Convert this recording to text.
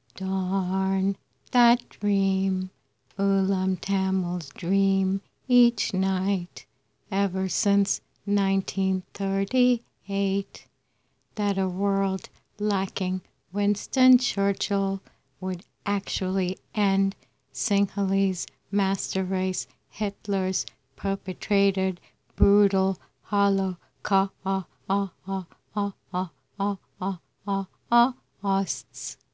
Darn that dream, Ulam Tamil's dream each night, ever since 1938, that a world lacking Winston Churchill would actually end Sinhalese master race Hitler's perpetrated brutal holocausts.